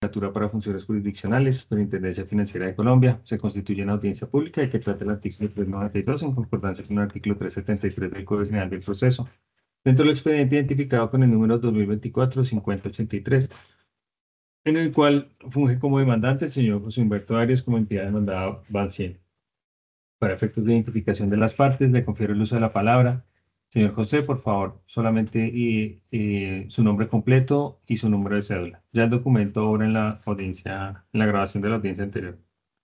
Legislatura para Funciones Jurisdiccionales, Superintendencia Financiera de Colombia, se constituye en audiencia pública y que trata el artículo 392 en concordancia con el artículo 373 del Código General del Proceso. Dentro del expediente identificado con el número 2024-5083, en el cual funge como demandante el señor José Humberto Arias como entidad demandada Bancien. Para efectos de identificación de las partes, le confiero el uso de la palabra. Señor José, por favor, solamente su nombre completo y su número de cédula. Ya el documento ahora en la audiencia, en la grabación de la audiencia anterior.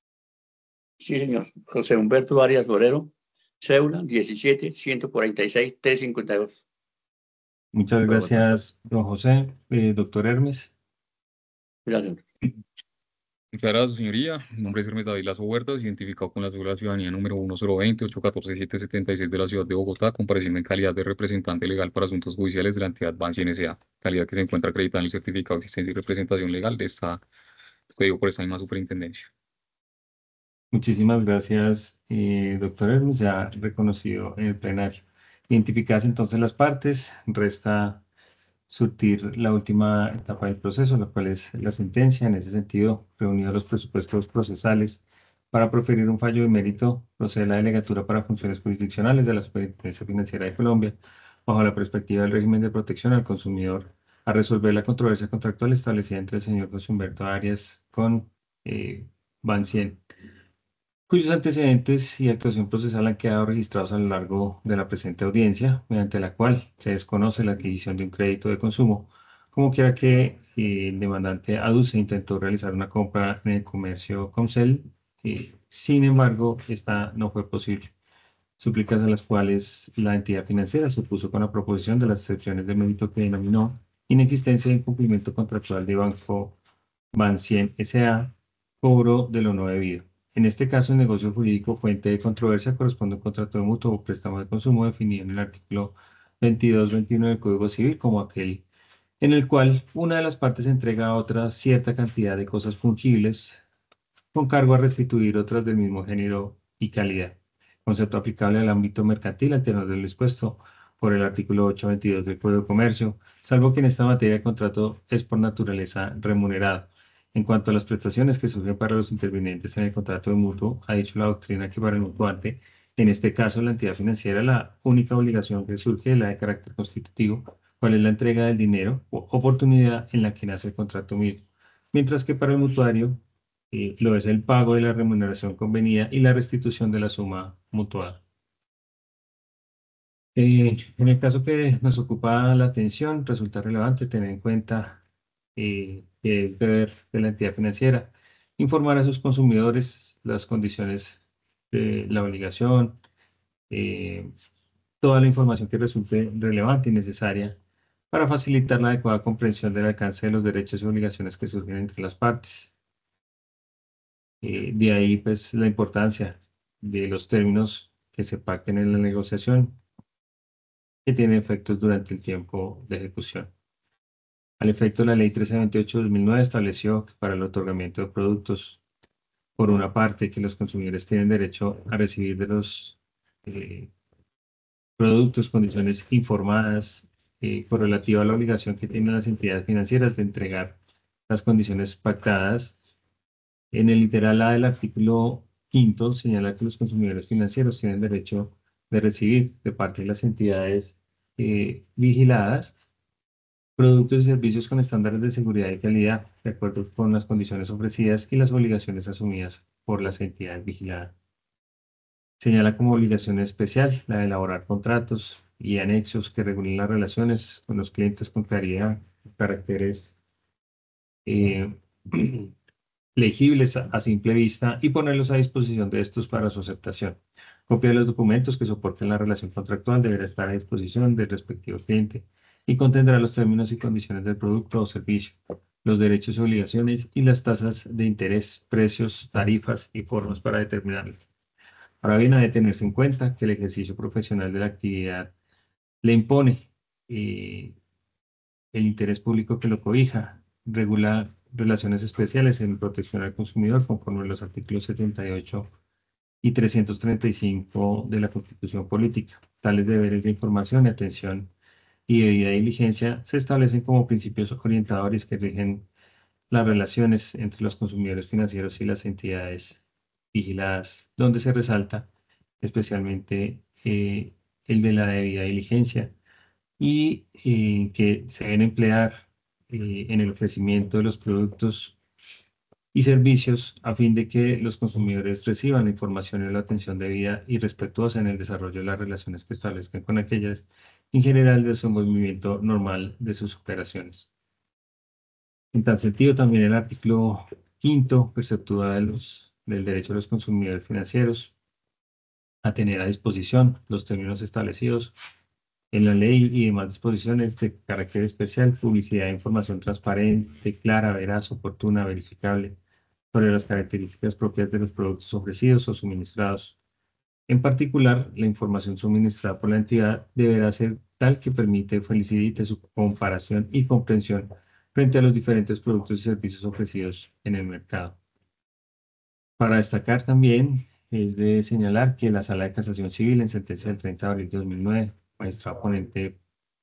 Sí, señor. José Humberto Arias Forero, cédula 17-146-T52. Muchas Bogotá. gracias, don José. Doctor Hermes. Gracias. Muchas gracias, señoría. Mi nombre es Hermes David Lazo Huertas, identificado con la cédula de ciudadanía número 1020-814-776 de la ciudad de Bogotá, compareciendo en calidad de representante legal para asuntos judiciales de la entidad Bansi S.A., calidad que se encuentra acreditada en el certificado de existencia y representación legal de esta, que digo por esta misma superintendencia. Muchísimas gracias, doctor Hermes, ya reconocido en el plenario. Identificadas entonces las partes, resta surtir la última etapa del proceso, la cual es la sentencia. En ese sentido, reunidos los presupuestos procesales para proferir un fallo de mérito, procede la delegatura para funciones jurisdiccionales de la Superintendencia Financiera de Colombia, bajo la perspectiva del régimen de protección al consumidor, a resolver la controversia contractual establecida entre el señor José Humberto Arias con Bancien, cuyos antecedentes y actuación procesal han quedado registrados a lo largo de la presente audiencia, mediante la cual se desconoce la adquisición de un crédito de consumo, como quiera que el demandante aduce intentó realizar una compra en el comercio Comcel, sin embargo, esta no fue posible, súplicas a las cuales la entidad financiera se opuso con la proposición de las excepciones de mérito que denominó inexistencia de incumplimiento contractual de Banco Bancien S.A., cobro de lo no debido. En este caso, el negocio jurídico fuente de controversia corresponde a un contrato de mutuo o préstamo de consumo definido en el artículo 22-21 del Código Civil como aquel en el cual una de las partes entrega a otra cierta cantidad de cosas fungibles con cargo a restituir otras del mismo género y calidad. Concepto aplicable al ámbito mercantil al tenor del dispuesto por el artículo 822 del Código de Comercio, salvo que en esta materia el contrato es por naturaleza remunerado. En cuanto a las prestaciones que surgen para los intervinientes en el contrato de mutuo, ha dicho la doctrina que para el mutuante, en este caso la entidad financiera, la única obligación que surge es la de carácter constitutivo, cual es la entrega del dinero o oportunidad en la que nace el contrato mismo. Mientras que para el mutuario, lo es el pago de la remuneración convenida y la restitución de la suma mutuada. En el caso que nos ocupa la atención, resulta relevante tener en cuenta que es deber de la entidad financiera informar a sus consumidores las condiciones de la obligación, eh, toda la información que resulte relevante y necesaria para facilitar la adecuada comprensión del alcance de los derechos y obligaciones que surgen entre las partes. De ahí, pues, la importancia de los términos que se pacten en la negociación, que tienen efectos durante el tiempo de ejecución. Al efecto, la Ley 1328/2009 estableció que para el otorgamiento de productos, por una parte, que los consumidores tienen derecho a recibir de los eh, productos condiciones informadas correlativa a la obligación que tienen las entidades financieras de entregar las condiciones pactadas. En el literal A del artículo quinto señala que los consumidores financieros tienen derecho de recibir de parte de las entidades vigiladas productos y servicios con estándares de seguridad y calidad, de acuerdo con las condiciones ofrecidas y las obligaciones asumidas por las entidades vigiladas. Señala como obligación especial la de elaborar contratos y anexos que regulen las relaciones con los clientes con claridad, caracteres eh, legibles a simple vista y ponerlos a disposición de estos para su aceptación. Copia de los documentos que soporten la relación contractual deberá estar a disposición del respectivo cliente y contendrá los términos y condiciones del producto o servicio, los derechos y obligaciones y las tasas de interés, precios, tarifas y formas para determinarlos. Ahora bien, ha de tenerse en cuenta que el ejercicio profesional de la actividad le impone eh, el interés público que lo cobija, regula relaciones especiales en protección al consumidor conforme a los artículos 78 y 335 de la Constitución Política. Tales deberes de información y atención y debida diligencia se establecen como principios orientadores que rigen las relaciones entre los consumidores financieros y las entidades vigiladas, donde se resalta especialmente el de la debida diligencia y que se deben emplear en el ofrecimiento de los productos y servicios a fin de que los consumidores reciban la información y la atención debida y respetuosa en el desarrollo de las relaciones que establezcan con aquellas, en general, de su movimiento normal de sus operaciones. En tal sentido, también el artículo quinto perceptúa del derecho de los consumidores financieros a tener a disposición los términos establecidos en la ley y demás disposiciones de carácter especial, publicidad e información transparente, clara, veraz, oportuna, verificable sobre las características propias de los productos ofrecidos o suministrados. En particular, la información suministrada por la entidad deberá ser tal que facilite su comparación y comprensión frente a los diferentes productos y servicios ofrecidos en el mercado. Para destacar también es de señalar que la Sala de Casación Civil en sentencia del 30 de abril de 2009, magistrado ponente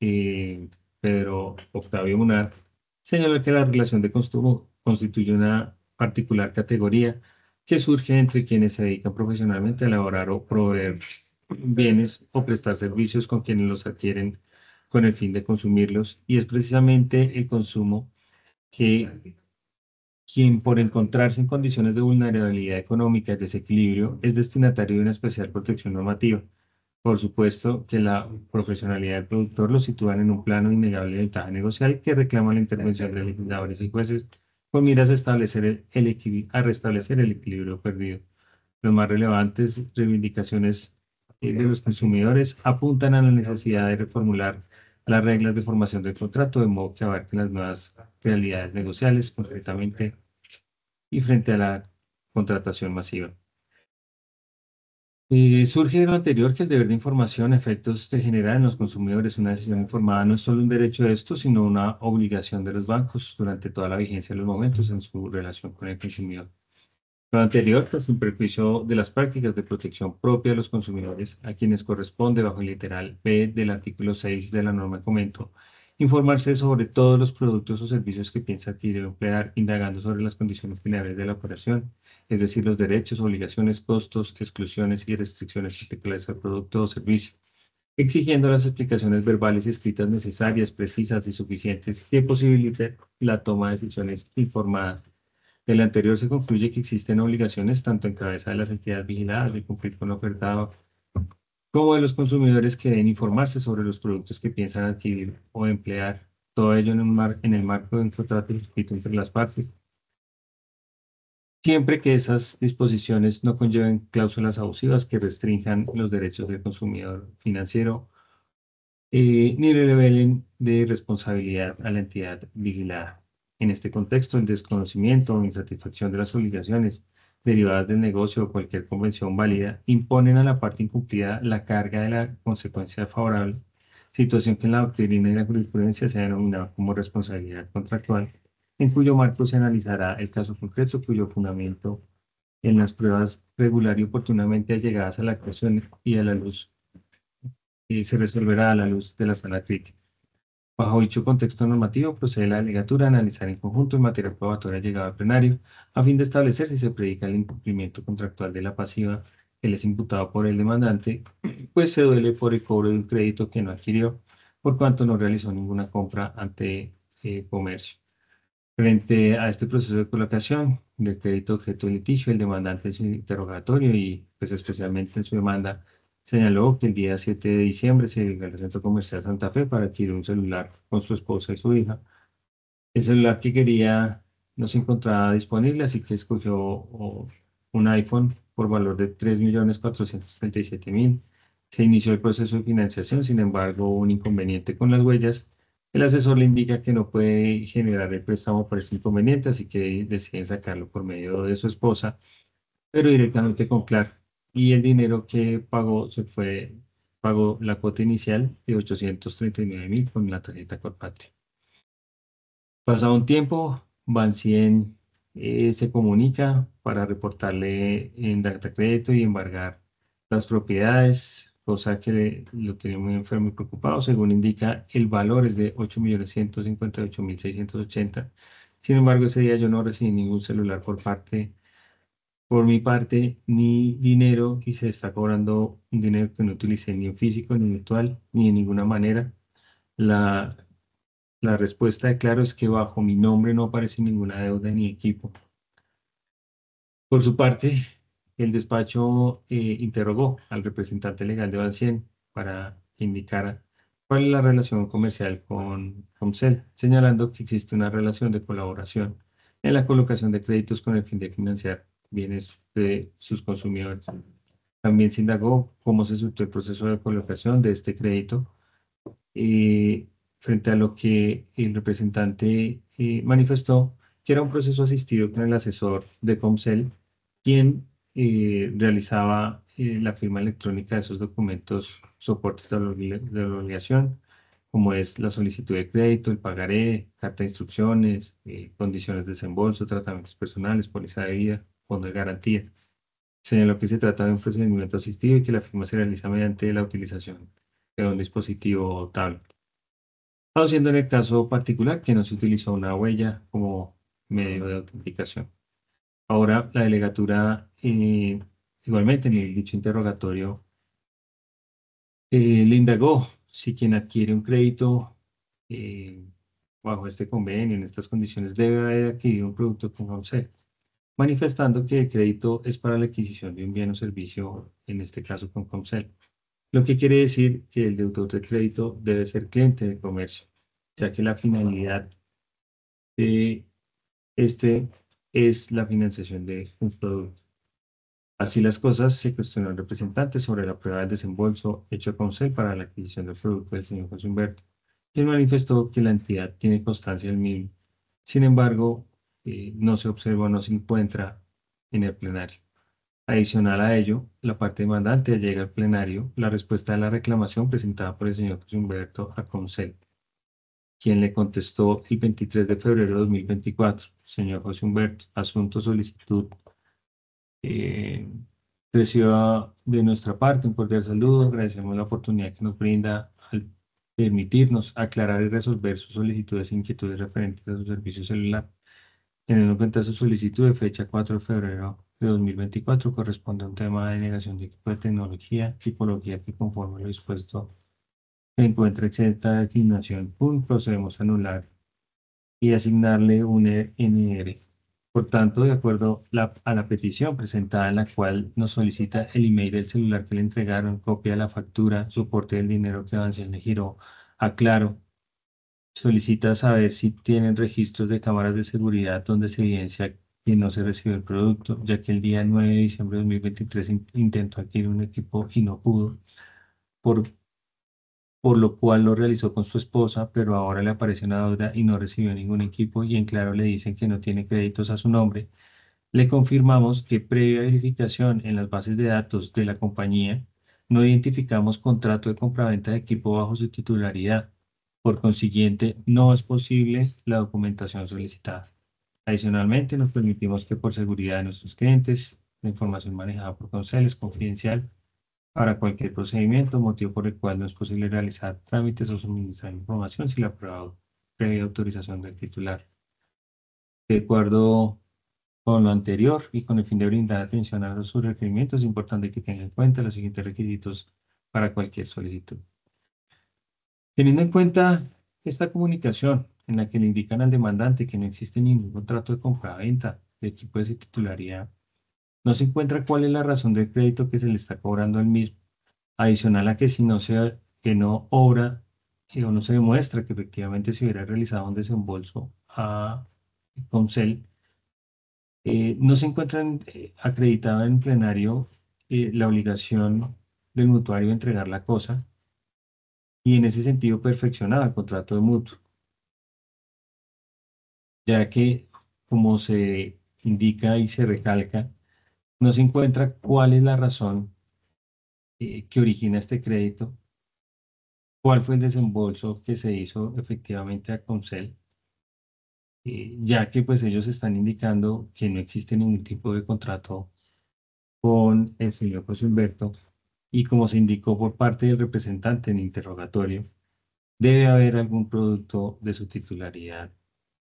Pedro Octavio Munar, señaló que la relación de consumo constituye una particular categoría que surge entre quienes se dedican profesionalmente a elaborar o proveer bienes o prestar servicios con quienes los adquieren con el fin de consumirlos, y es precisamente el consumo que quien por encontrarse en condiciones de vulnerabilidad económica y desequilibrio es destinatario de una especial protección normativa. Por supuesto que la profesionalidad del productor lo sitúan en un plano innegable de ventaja negocial que reclama la intervención de legisladores y jueces con miras a establecer a restablecer el equilibrio perdido. Las más relevantes reivindicaciones de los consumidores apuntan a la necesidad de reformular las reglas de formación del contrato de modo que abarquen las nuevas realidades negociales, concretamente y frente a la contratación masiva. Surge de lo anterior que el deber de información a efectos de generar en los consumidores una decisión informada no es solo un derecho de estos, sino una obligación de los bancos durante toda la vigencia de los momentos en su relación con el consumidor. Lo anterior, pues, sin perjuicio de las prácticas de protección propia de los consumidores, a quienes corresponde, bajo el literal B del artículo 6 de la norma de comento, informarse sobre todos los productos o servicios que piensa adquirir o emplear, indagando sobre las condiciones generales de la operación, es decir, los derechos, obligaciones, costos, exclusiones y restricciones particulares al producto o servicio, exigiendo las explicaciones verbales y escritas necesarias, precisas y suficientes que posibiliten la toma de decisiones informadas. Del anterior se concluye que existen obligaciones tanto en cabeza de las entidades vigiladas de cumplir con lo ofertado, como de los consumidores que deben informarse sobre los productos que piensan adquirir o emplear, todo ello en el marco de un contrato suscrito entre las partes, siempre que esas disposiciones no conlleven cláusulas abusivas que restrinjan los derechos del consumidor financiero ni le revelen de responsabilidad a la entidad vigilada. En este contexto, el desconocimiento o insatisfacción de las obligaciones derivadas del negocio o cualquier convención válida imponen a la parte incumplida la carga de la consecuencia favorable, situación que en la doctrina y la jurisprudencia se ha denominado como responsabilidad contractual, en cuyo marco se analizará el caso concreto cuyo fundamento en las pruebas regular y oportunamente allegadas a la actuación y a la luz se resolverá a la luz de la sala crítica. Bajo dicho contexto normativo, procede la delegatura a analizar en conjunto el material probatorio llegado al plenario, a fin de establecer si se predica el incumplimiento contractual de la pasiva que le es imputado por el demandante, pues se duele por el cobro de un crédito que no adquirió, por cuanto no realizó ninguna compra ante comercio. Frente a este proceso de colocación del crédito objeto de litigio, el demandante en su interrogatorio y pues especialmente en su demanda señaló que el día 7 de diciembre se dirigió al Centro Comercial Santa Fe para adquirir un celular con su esposa y su hija. El celular que quería no se encontraba disponible, así que escogió un iPhone por valor de 3.437.000. Se inició el proceso de financiación, sin embargo, hubo un inconveniente con las huellas. El asesor le indica que no puede generar el préstamo por este inconveniente, así que deciden sacarlo por medio de su esposa, pero directamente con Clark. Y el dinero que pagó la cuota inicial de 839.000 con la tarjeta Corpatria. Pasado un tiempo, Bancien se comunica para reportarle en Datacrédito y embargar las propiedades, cosa que lo tiene muy enfermo y preocupado. Según indica, el valor es de 8.158.680. Sin embargo, ese día yo no recibí ningún celular por mi parte, ni dinero, y se está cobrando un dinero que no utilicé ni en físico, ni virtual, ni de ninguna manera. La, la respuesta de Claro es que bajo mi nombre no aparece ninguna deuda ni equipo. Por su parte, el despacho interrogó al representante legal de Bancien para que indicara cuál es la relación comercial con Comcel, señalando que existe una relación de colaboración en la colocación de créditos con el fin de financiar bienes de sus consumidores. También se indagó cómo se surtió el proceso de colocación de este crédito, eh, frente a lo que el representante manifestó que era un proceso asistido con el asesor de Comcel, quien realizaba la firma electrónica de esos documentos, soportes de la obligación, como es la solicitud de crédito, el pagaré, carta de instrucciones, condiciones de desembolso, tratamientos personales, póliza de vida, fondo de garantía. Señaló que se trata de un procedimiento asistido y que la firma se realiza mediante la utilización de un dispositivo tablet. Siendo en el caso particular que no se utilizó una huella como medio de autenticación. Ahora, la delegatura, igualmente en el dicho interrogatorio, le indagó si quien adquiere un crédito eh, bajo este convenio, en estas condiciones, debe haber adquirido un producto con ONCE, manifestando que el crédito es para la adquisición de un bien o servicio, en este caso con Comcel, lo que quiere decir que el deudor de crédito debe ser cliente de comercio, ya que la finalidad de este es la financiación de un producto. Así las cosas, se cuestionó al representante sobre la prueba del desembolso hecho con CEL para la adquisición del producto del señor José Humberto, quien manifestó que la entidad tiene constancia del mismo. Sin embargo, no se observa o no se encuentra en el plenario. Adicional a ello, la parte demandante llega al plenario la respuesta de la reclamación presentada por el señor José Humberto a Concel, quien le contestó el 23 de febrero de 2024. Señor José Humberto, asunto solicitud. Eh, Reciba de nuestra parte un cordial saludo. Agradecemos la oportunidad que nos brinda al permitirnos aclarar y resolver sus solicitudes e inquietudes referentes a su servicio celular. Teniendo en cuenta su solicitud de fecha 4 de febrero de 2024, corresponde a un tema de denegación de equipo de tecnología, tipología que conforme lo dispuesto se encuentra exenta de asignación. Procedemos a anular y asignarle un NR. Por tanto, de acuerdo a la petición presentada en la cual nos solicita el email del celular que le entregaron, copia de la factura, soporte del dinero que Avancel le giró a Claro, solicita saber si tienen registros de cámaras de seguridad donde se evidencia que no se recibió el producto, ya que el día 9 de diciembre de 2023 intentó adquirir un equipo y no pudo, por por lo cual lo realizó con su esposa, pero ahora le aparece una deuda y no recibió ningún equipo y en claro le dicen que no tiene créditos a su nombre. Le confirmamos que previa verificación en las bases de datos de la compañía, no identificamos contrato de compraventa de equipo bajo su titularidad. Por consiguiente, no es posible la documentación solicitada. Adicionalmente, nos permitimos que por seguridad de nuestros clientes, la información manejada por Concel es confidencial para cualquier procedimiento, motivo por el cual no es posible realizar trámites o suministrar información sin la previa autorización del titular. De acuerdo con lo anterior y con el fin de brindar atención a sus requerimientos, es importante que tenga en cuenta los siguientes requisitos para cualquier solicitud. Teniendo en cuenta esta comunicación en la que le indican al demandante que no existe ningún contrato de compra-venta de equipo de su titularidad, no se encuentra cuál es la razón del crédito que se le está cobrando al mismo. Adicional a que si no se, que no obra o no se demuestra que efectivamente se hubiera realizado un desembolso a Comcel, no se encuentran acreditado en plenario la obligación del mutuario de entregar la cosa y en ese sentido perfeccionado el contrato de mutuo, ya que como se indica y se recalca, no se encuentra cuál es la razón que origina este crédito, cuál fue el desembolso que se hizo efectivamente a Comcel, ya que pues ellos están indicando que no existe ningún tipo de contrato con el señor José Humberto y como se indicó por parte del representante en interrogatorio, debe haber algún producto de su titularidad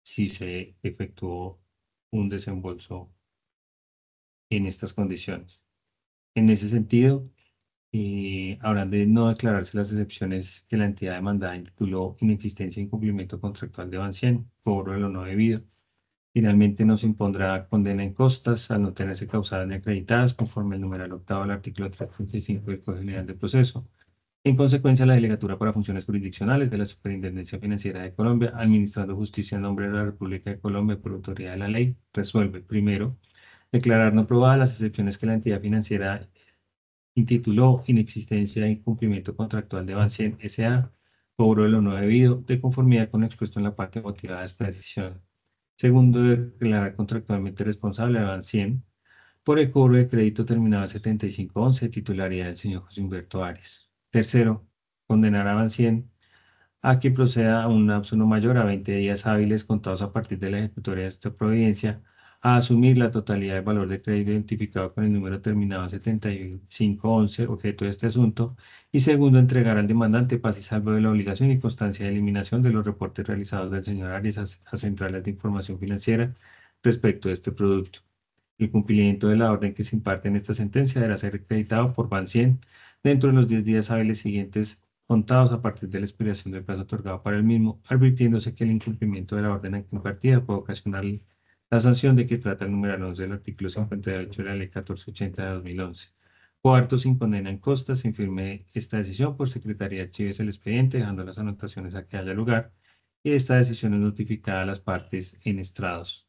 si se efectuó un desembolso en estas condiciones. En ese sentido, habrán de no declararse las excepciones que la entidad demandada intituló inexistencia e incumplimiento contractual de Bancien, cobro de lo no debido. Finalmente, no se impondrá condena en costas al no tenerse causadas ni acreditadas conforme el numeral octavo del artículo 335 del Código General de Proceso. En consecuencia, la Delegatura para Funciones Jurisdiccionales de la Superintendencia Financiera de Colombia, administrando justicia en nombre de la República de Colombia por autoridad de la ley, resuelve, primero, declarar no probadas las excepciones que la entidad financiera intituló inexistencia e incumplimiento contractual de Bancien S.A., cobro de lo no debido, de conformidad con lo expuesto en la parte motivada de esta decisión. Segundo, declarar contractualmente responsable a Bancien por el cobro de crédito terminado en 7511, titularidad del señor José Humberto Arias. Tercero, condenar a Bancien a que proceda a un lapso no mayor a 20 días hábiles contados a partir de la ejecutoria de esta providencia a asumir la totalidad del valor de crédito identificado con el número terminado en 7511, objeto de este asunto, y segundo, entregar al demandante paz y salvo de la obligación y constancia de eliminación de los reportes realizados del señor Arias a centrales de información financiera respecto de este producto. El cumplimiento de la orden que se imparte en esta sentencia deberá ser acreditado por Bancien dentro de los 10 días hábiles siguientes contados a partir de la expiración del plazo otorgado para el mismo, advirtiéndose que el incumplimiento de la orden aquí impartida puede ocasionar la sanción de que trata el número 11 del artículo 58 de la Ley 1480 de 2011. Cuarto, sin condena en costa, se infirme esta decisión por Secretaría de Archives el expediente, dejando las anotaciones a que haya lugar, y esta decisión es notificada a las partes en estrados.